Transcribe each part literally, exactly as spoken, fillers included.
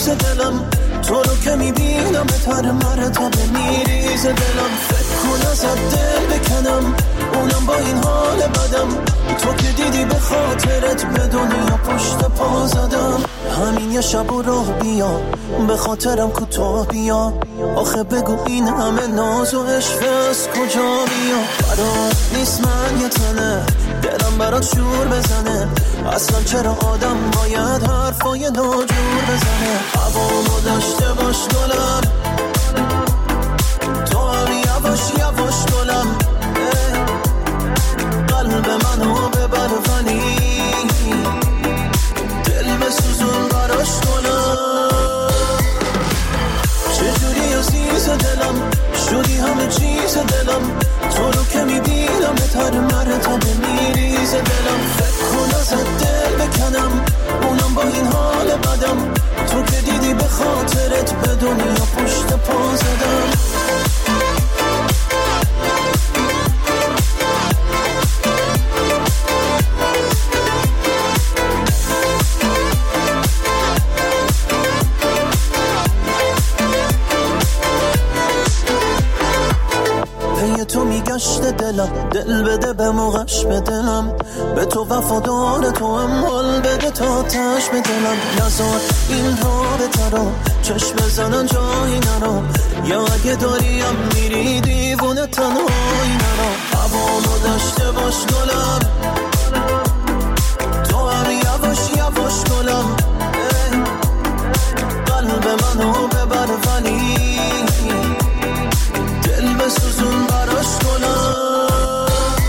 دلم، تو رو که میبینم به تر مرتبه میریز دلم. فکر کن ازت دل بکنم، اونم با این حال بدم، تو که دیدی به خاطرت به دنیا پشت پا زدم. همین یه شب و راه بیا، به خاطرم کوتاه بیا، آخه بگو این همه ناز و عشق از کجا بیا. برات نیست من یه تنه، دلم برات شور بزنه، اصلا چرا آدم باید حرفای ناجور بزنه. هوامو داشته باش گلم، تو هم یواش یواش گلم، قلب منو ببر ولی دل بسوزون براش گلم. چجوری عزیز دلم شدی همه چیز دلم، تو رو که میبینم به تر مرتبه میریز دلم. فکر کن ازت دل بکنم، اونم با این حال بدم، تو که دیدی به خاطرت به دنیا پشت پا زدم. تو میگشت دلم، دل بده به موقعش به دلم، به تو وفادار تو هم حال بده تا تش به دلم. نزار این رابطه رو چشم بزنن جایی نرو، یا اگه داریم میری دیوونه تنهایی نرو. هوامو داشته باش گلم، تو هم یواش یواش گلم، قلب منو ببر ولی دل بسوزون براش گلم.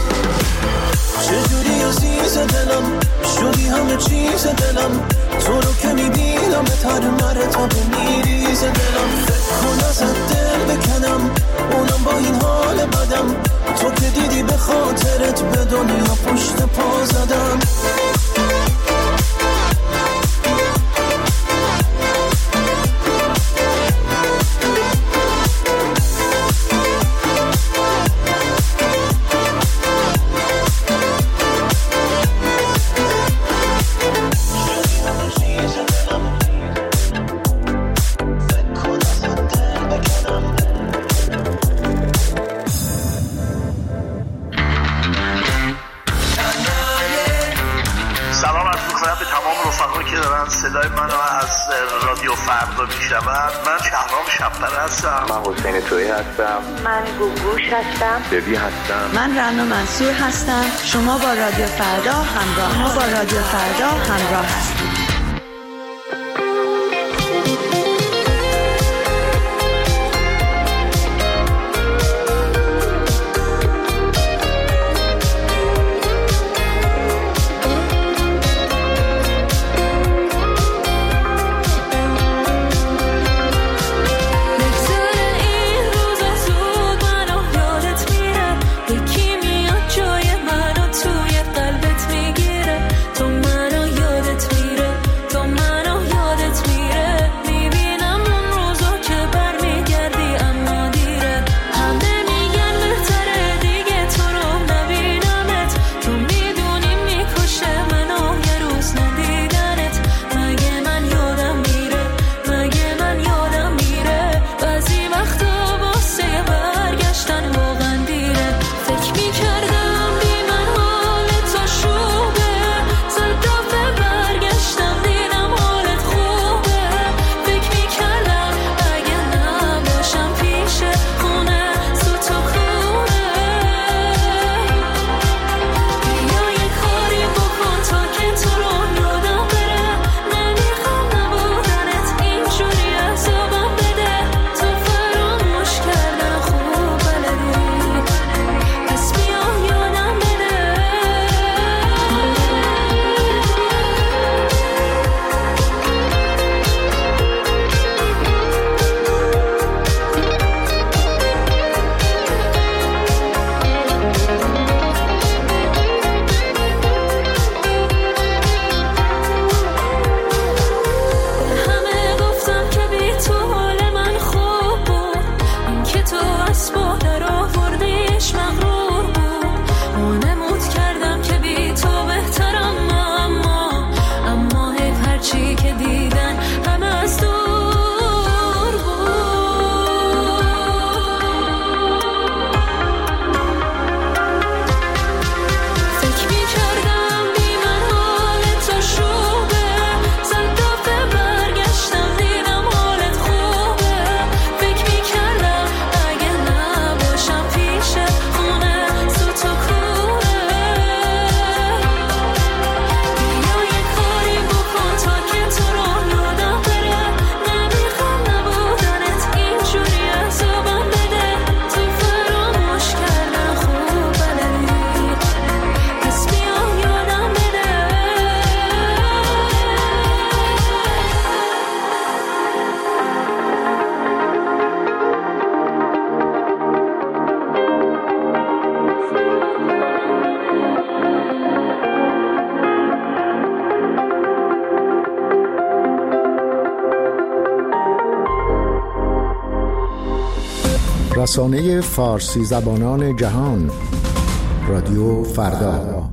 چجوری عزیز دلم شدی همه چیز دلم، تو رو که میبینم به تر مرتبه میریز دلم. فکر کن ازت دل بکنم، اونم با این حال بدم، تو که دیدی به خاطرت به دنیا پشت پا زدم. صدای منو از رادیو فردا میشنوند. من شهرام شب‌پره هستم. من حسین تویی هستم. من گوگوش هستم. ببی هستم. من رنا منصور هستم. شما با رادیو فردا همراه شما با رادیو فردا همراه هستید. تو منو یادت میره. رسانه فارسی زبانان جهان، رادیو فردا.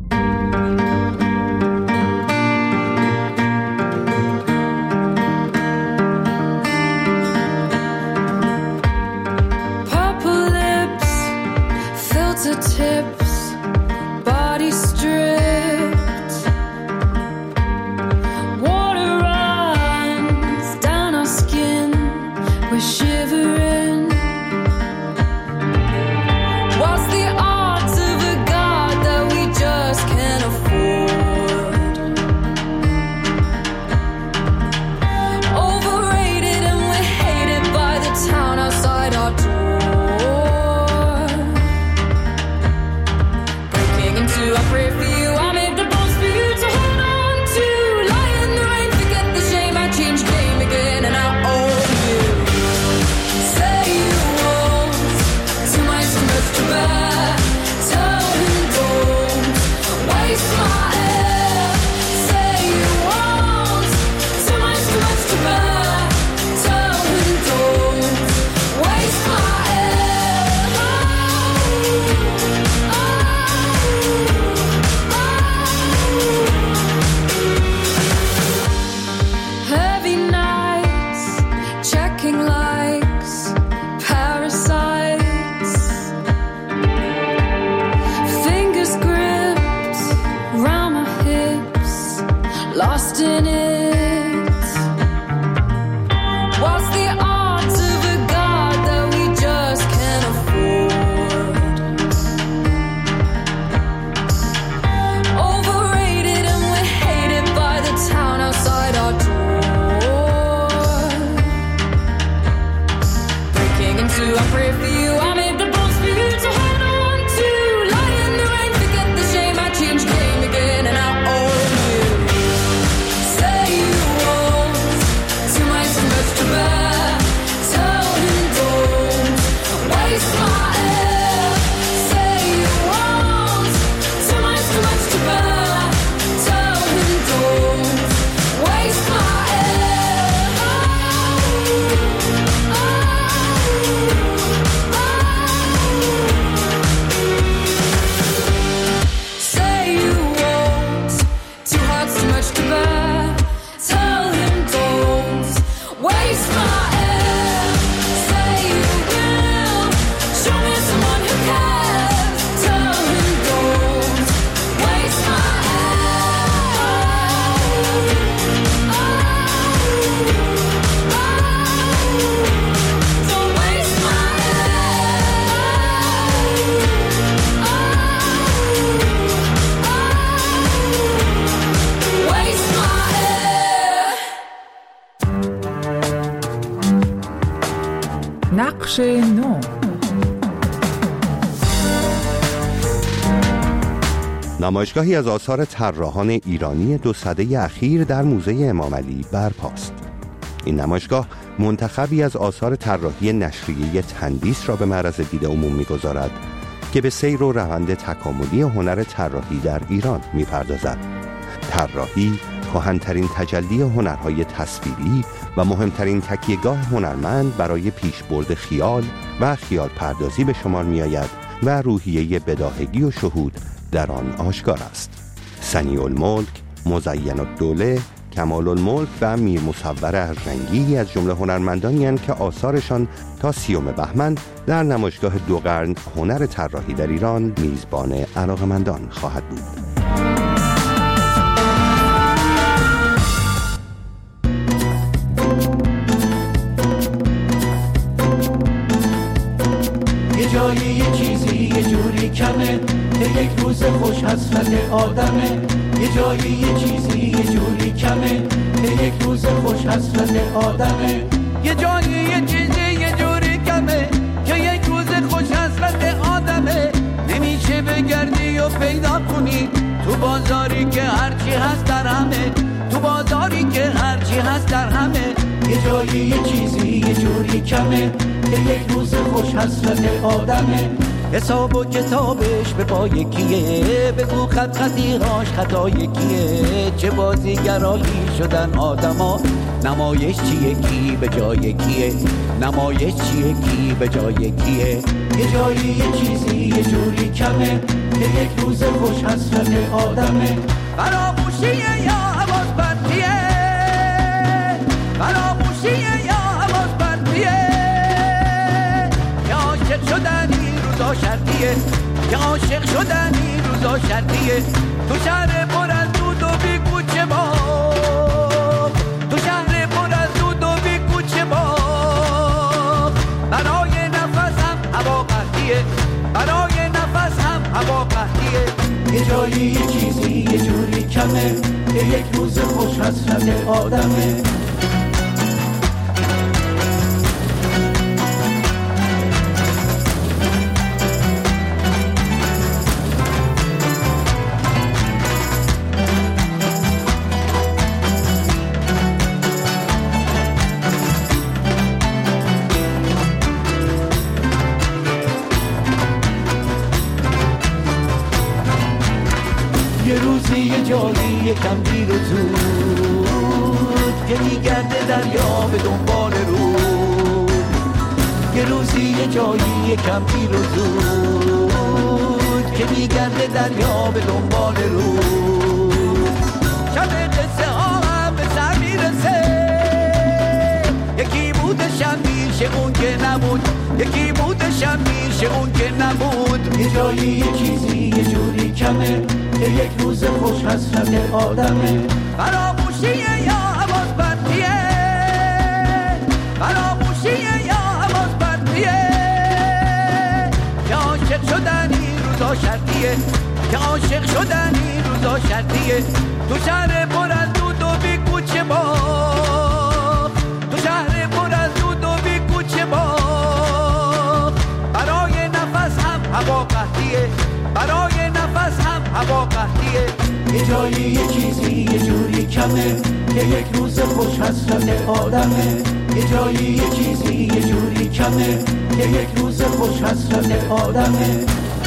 نقش نو. نمایشگاهی از آثار طراحان ایرانی دو سده اخیر در موزه امامعلی برپاست. این نمایشگاه منتخبی از آثار طراحی نشریه تندیس را به معرض دید عموم می‌گذارد که به سیر و روند تکاملی هنر طراحی در ایران می‌پردازد. طراحی کهن‌ترین تجلی هنرهای تصویری و مهمترین تکیه‌گاه هنرمند برای پیشبرد خیال و خیال پردازی به شمار می‌آید و روحیه بداهگی و شهود در آن آشکار است. سنی الملک، مزین الدوله، کمال الملک و میر مصور ارژنگی از جمله هنرمندانی هستند که آثارشان تا سیوم بهمن در نمایشگاه دو قرن هنر طراحی در ایران میزبان علاقه‌مندان خواهد بود. جایی یه چیزی یه جوری کمه که یک روز خوش حسرت آدمه. یه جایی یه چیزی یه جوری کمه که یک روز خوش حسرت آدمه. یه جایی یه چیزی یه جوری کمه که یک روز خوش حسرت آدمه. نمیشه بگردی و پیدا کنی تو بازاری که هرچی هست در همه، تو بازاری که هرچی هست در همه. یه جایی یه چیزی یه جوری کمه که یک روز خوش حسرت آدمه. حساب و کتابش به پای کیه، بگو خط خطیراش خطای کیه. چه بازیگرایی شدن آدما، نمایش چیه کی به جای کیه، نمایش چیه کی به جای کیه. یه جایی یه چیزی یه جوری کمه که یک روز خوش حسرت آدمه. فراموشیه یا حواس پرتیه، فراموشیه یا حواس پرتیه. که عاشق شدن این روزا شرطیه، که عاشق شدن این روزا شرطیه. تو شهر پر از دود و بی کوچه با، تو شهر پر از دود و بی کوچه با. برای نفس هم هوا قحطیه، برای نفس هم هوا قحطیه. یه جایی یه چیزی یه جوری کمه که یک روز خوش حسرت آدمه. یکم دیر و زود که میگرده دریا به دنبال رود. یه روزی یه جایی یکم دیر و زود که میگرده دریا به دنبال رود. شب قصه ها هم به سر میرسه، یکی بودشم میشه اون که نبود، یکی بودشم میشه اون که نبود. یه جایی یه چیزی یه جوری کمه که یک روز خوش حسرت آدمه. فراموشیه یا حواس پرتیه، فراموشیه یا حواس پرتیه. که عاشق شدن این روزا شرطیه، که عاشق شدن این روزا شرطیه. تو شهر پر از دود و بی کوچه با، تو شهر پر از دود و بی کوچه با. برای نفس هم هوا قحطیه، برای نفس هم هوا قحطیه. یه جایی یه چیزی یه جوری کمه که یک روز خوش حسرت آدمه. یه جایی یه چیزی یه جوری کمه که یک روز خوش حسرت آدمه.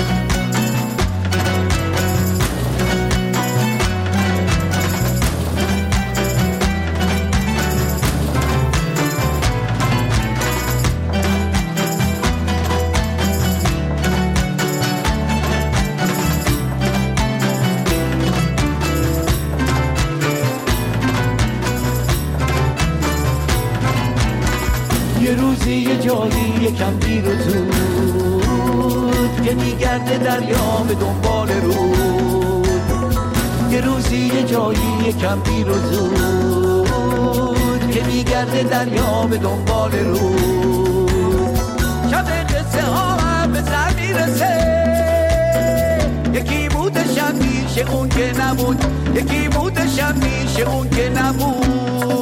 یه جایی یکم دیر و زود که میگرده دریا به دنبال رود. یه روزی یه جایی یکم دیر و زود که میگرده دریا به دنبال رود. شب قصه ها هم به سر میرسه، یکی بودشم میشه اون که نبود، یکی بودشم میشه اون که نبود.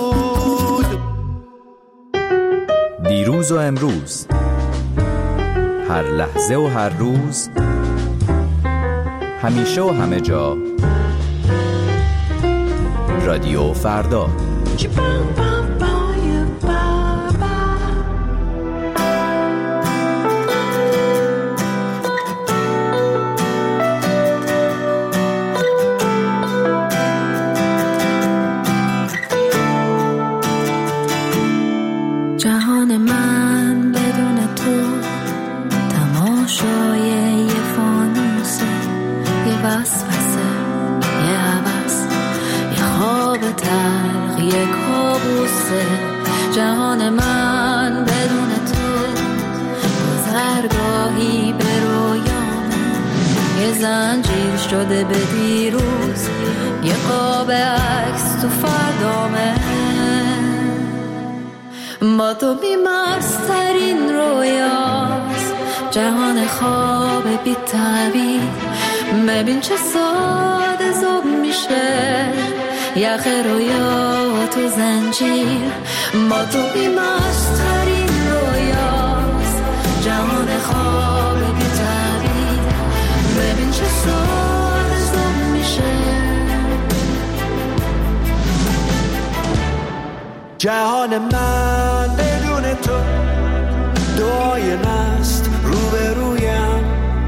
دیروز و امروز، هر لحظه و هر روز، همیشه و همه جا، رادیو فردا. جهان من بدون تو تماشای یه فانوسه، یه وسوسه، یه هوس، یه خواب تلخ، یه کابوسه. جهان من بدون تو گذرگاهی به رویامه، یه زنجیر شده به دیروز، یه قاب عکس تو فردامه. با تو بیمارسترین رویاست، جهان خواب بی تعبیر. ببین چه ساده زوب میشه یخ رویا تو زنجیر. با تو بیمارسترین رویاست، جهان خواب بی تعبیر. ببین چه ساده زوب میشه. جهان من بدون تو دعای نست روبرویم،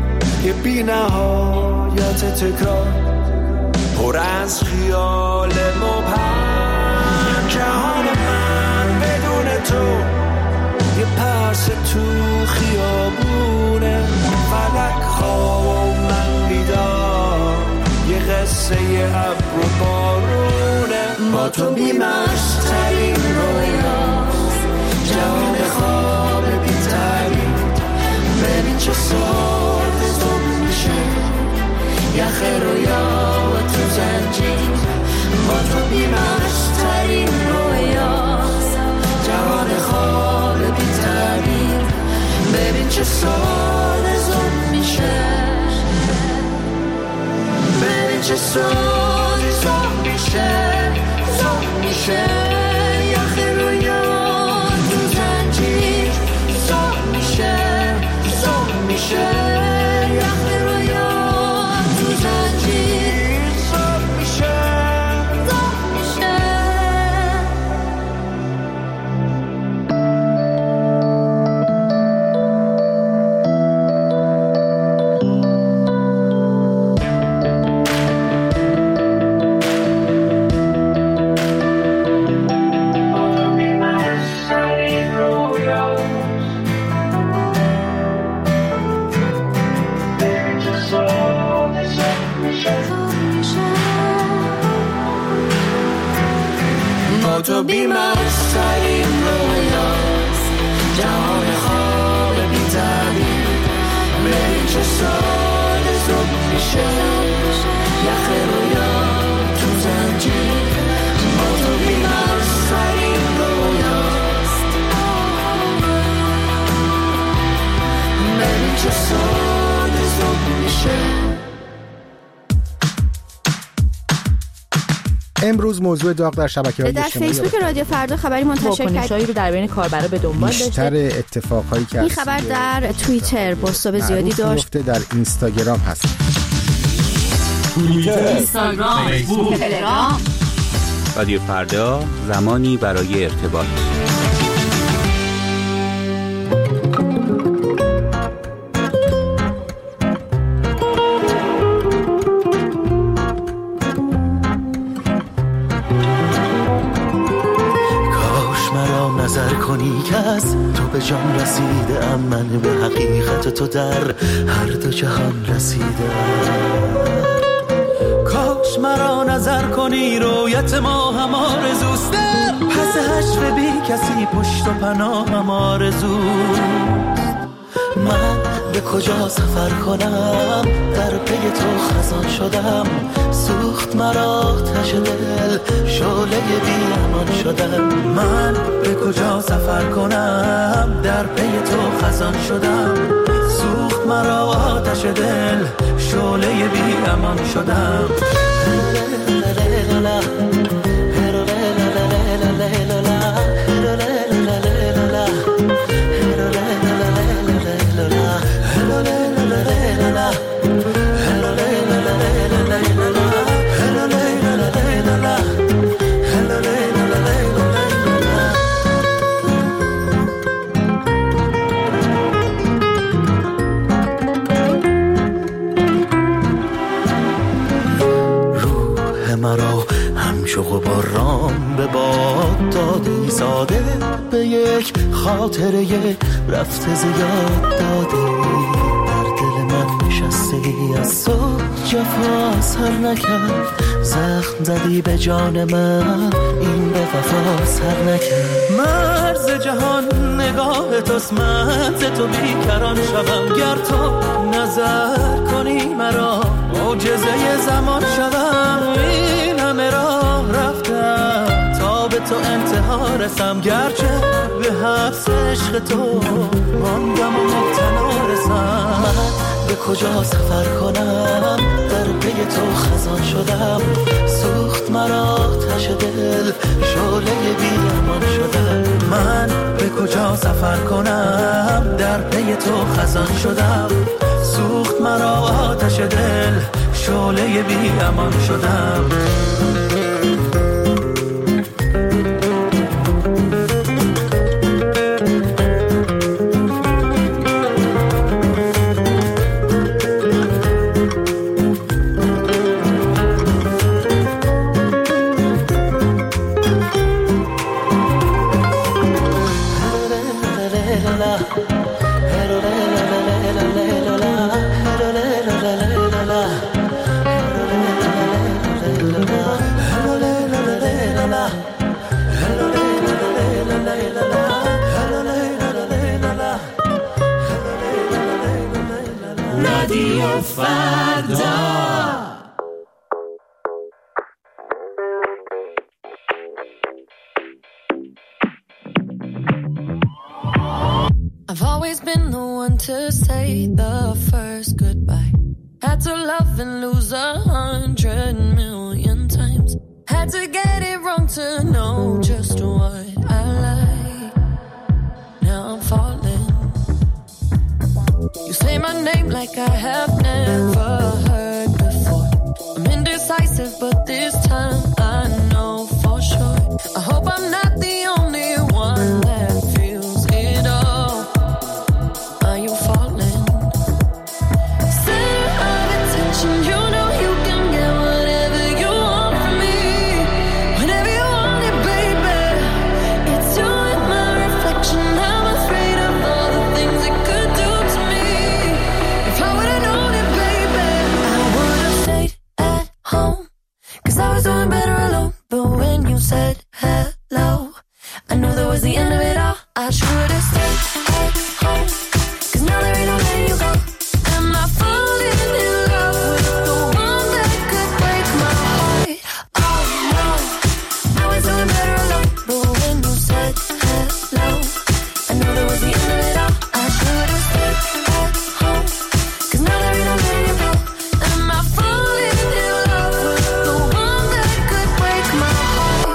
بی نهایت تکرار پر از خیال مبهم. جهان من بدون تو یه پرس تو خیابونه، فلک خواب من بیدار، یه قصه ابر و بارونه. با تو بی‌مست‌ترین رویاست، جهان خواب بی‌ترین. ببین چه ساده زوم میشه یخ رویا تو زنجیر. با تو بی‌مست‌ترین رویاست، جهان خواب بی‌ترین. ببین چه ساده زوم میشه، ببین چه ساده زوم میشه، زوم میشه یخ رویا تو زنجیر. زوم میشه، زوم میشه یخ رویا تو زنجیر. زوم میشه، زوم میشه. تو بی‌مست‌ترین رویاست، جهان خواب بی‌ترین. ببین چه ساده زوم میشه یخ رویا تو زنجیر. با تو بی‌مست‌ترین رویاست، ببین چه ساده زوم میشه. امروز موضوع داغ در شبکه‌های در اجتماعی فیسبوک رادیو فردا خبری منتشر کرد رو در بین کاربرا به دنبال داشته. بیشتر اتفاقایی که این خبر در توییتر بازتاب زیادی داشت، در اینستاگرام هست. توییتر، اینستاگرام، فیسبوک، تلگرام. رادیو فردا، زمانی برای ارتباط. نظر کنی که از تو به جان رسیده ام، من به حقیقت تو در هر دو جهان رسیده. کاش مرا نظر کنی رویت ما هم آرزوست، پس حشر بی کسی پشت و پناه هم آرزوست. من به کجا سفر کنم در پی تو خزان شدم، سوخت مرا آتش دل شعله بی امان شدم. من به کجا سفر کنم در پی تو خزان شدم، سوخت مرا آتش دل شعله بی امان شدم. مرا همشوق و باران به باد دادی، ساده به یک خاطره رفته زیاد دادی. در دل من نشستی از تو جفا سر نکرد، زخم زدی به جان من این به وفا سر نکرد. مرز جهان نگاه توست، من ز تو بیکران شدم. گر تو نظر کنی مرا معجزه زمان شدم. این همه راه رفتم تا به تو انتها رسم، گرچه به حبس عشق تو ماندم و مبتلا رسم. من به کجا سفر کنم در پی تو خزان شدم، سوخت مرا آتش دل شعله بی امان شدم. من به کجا سفر کنم در پی تو خزان شدم، سوخت مرا آتش دل شعله بی امان شدم. رادیو فردا. I've always been the one to say the first goodbye. Had to love and lose a hundred million times. Had to get it wrong to know just what I like. Now I'm falling. You say my name like I have never heard before. I'm indecisive, but this time I know for sure. I hope I'm not the only one that feels it all. Are you falling? Center of attention, you know you can get whatever you want from me. Whenever you want it, baby. It's you and my reflection. I'm afraid of all the things it could do to me. If I would've known it, baby, I would've stayed at home. Cause I was doing better alone. But when you said hello, I knew that was the end of it all. I should've stayed at home. Cause now there ain't no letting you go. Am I falling in love with the one that could break my heart? Oh no, I was doing better alone. But when you said hello, I knew that was the end of it all. I should've stayed at home. Cause now there ain't no letting you go. Am I falling in love with the one that could break my heart?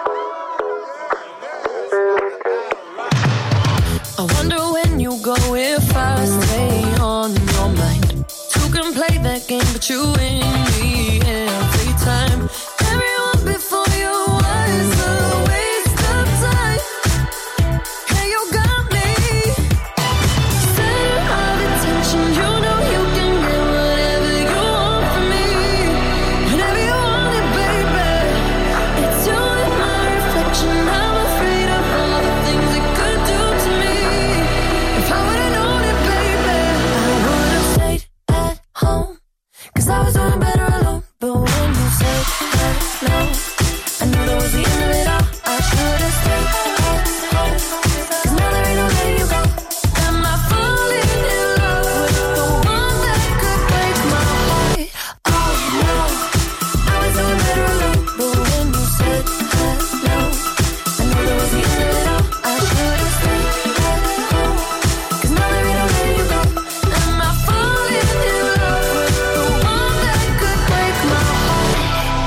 I wonder when you go if I stay on your mind. Two can play that game, but you win me every time. Everyone before you was a waste of time. Hey, you got me. Center of attention, you know you can get whatever you want from me. Whenever you want it, baby. It's you and my reflection. I'm afraid of all the things it could do to me. If I would've known it, baby, I would've stayed at home. Cause I was doing better alone. But when you said hello, I knew that was the end of it all. I should've stayed at home. Cause now there ain't no letting you go. Am I falling in love with the one that could break my heart? Oh no, I was doing better alone. But when you said hello, I knew that was the end of it all. I should've stayed at home. Cause now there ain't no letting you go. Am I falling in love with the one that could break my heart?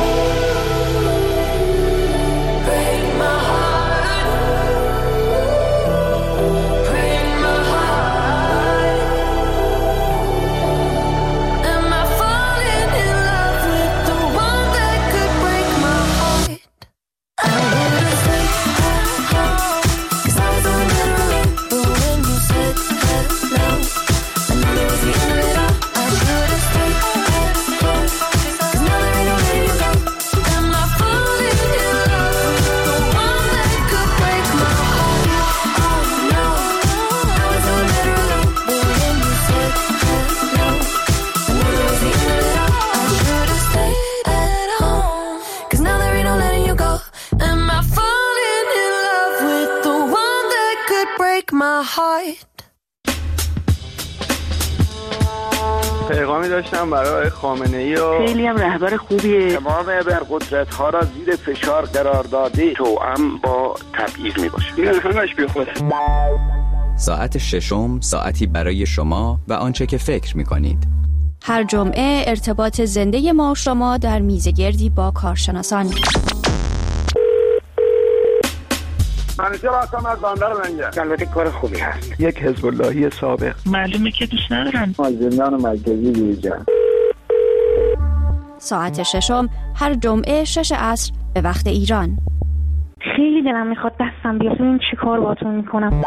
Break my heart. Break my heart. Am I falling in love with the one that could break my heart? I would've stayed at home. Cause I was doing better alone. But when you said hello, I knew that was the end of it all. I should've stayed at home. Cause now there ain't no letting you go. Am I falling in love with the one that could break my heart? Oh no, I was doing better alone. But when you said hello, I knew that was the end of it all. I should've stayed at home. Cause now there ain't no letting you go. Am I falling in love with the one that could break my heart? پیغامی داشتم برای خامنه‌ای و خیلی هم رهبر خوبیه. تمام ابرقدرت‌ها را زیر فشار قرار داده توأم با تبعیض میباشه. این همش بیخوده. ساعت ششم، ساعتی برای شما و آنچه که فکر می‌کنید. هر جمعه ارتباط زنده ما و شما در میزگردی با کارشناسان. منیجر هستم از بندر منگه. البته کار خوبی هست. یک حزب اللهی سابق. معلومه که دوست ندارن. از زندان مرکزی بیرجن. ساعت ششم هر جمعه شش عصر به وقت ایران. خیلی دلم میخواد دستم بیاد ببینم چی کار باهاتون میکنم.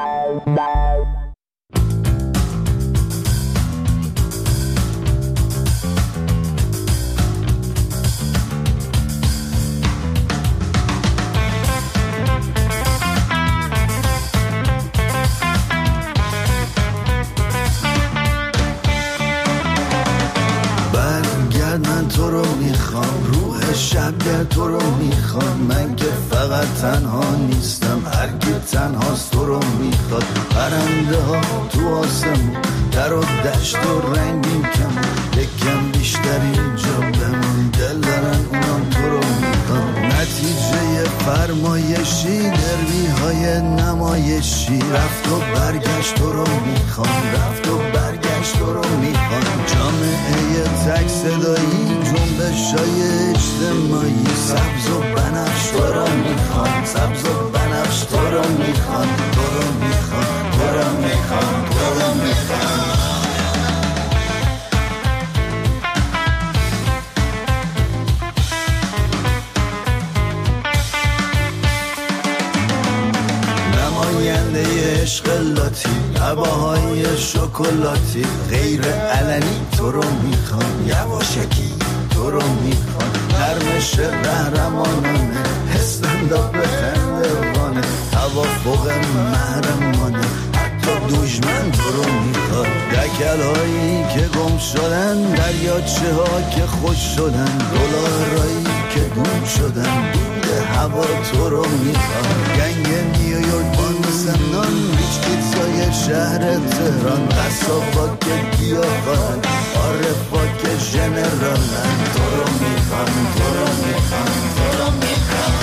برگرد من تو رو میخوام روح شب شبگر تو رو میخواد، من که فقط تنها نیستم، هرکی تنهاست تو رو میخواد. پرنده ها تو آسمون در و دشت و رنگین کمون، یکم بیشتر اینجا بمون، دل دارن اونم تو رو میخواد. نتیجه فرمایشی دروی های نمایشی، رفت و برگشت تو رو میخوام، رفت و برگشت تو رو میخوام. جامعه تک صدایی، جنبش های اجتماعی، سبز و بنفش تو رو میخوام، سبز و بنفش تو رو میخوام، تو رو میخوام، تو رو میخوام، تو رو میخوام. نماینده عشق لاتی، هواهای شکلاتی، غیر علنی تو رو میخوام، یواشکی تو رو میخوام. نرمش قهرمانانه، استنداپ خندوانه، توافق محرمانه، حتی دشمن تو رو میخواد. دکل هایی که گم شدن، دریاچه ها که خوش شدن، دلارایی که دود شدن، دود هوا تو رو میخواد. گنگ نیویورک بانسنان، ریچ کیتزای شهر تهران، قصابا که گیاهان، عارفا که ژنرالن، تو رو میخوام، تو رو میخوام، تو رو میخوام.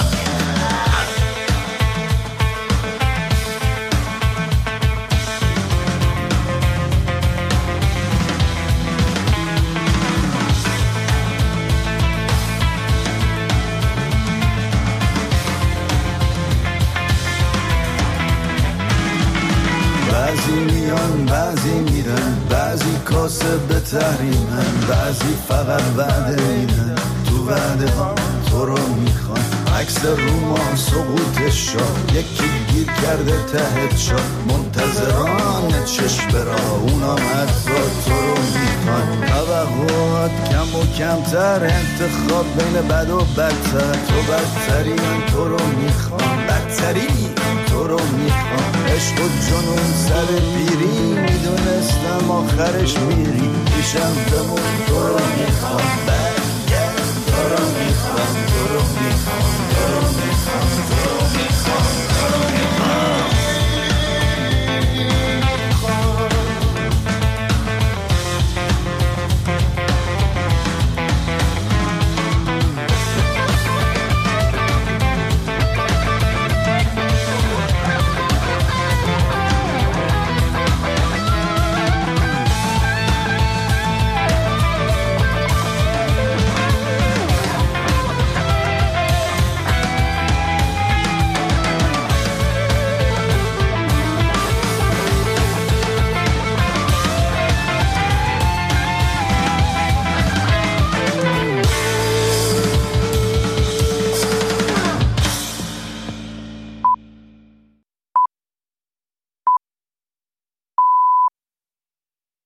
بعضی میان بعضی میرن، بعضی کاسه به تحریمن، بعضی فقط وعده میدن، تو وعده ها تو رو میخوان. عکس روما سقوط شاه، یکی گیر کرده ته چاه، منتظران چشم برا، اونام حتی تو رو میخوان. توقعات کم و کمتر، انتخاب بین بد و بدتر، تو بدتری من تو رو میخوان، بدتری تو رو میخوام. عشق و جنون سر پیری، میدونستم آخرش میری، پیشم بمون تو رو میخوام، برگرد تو رو میخوام.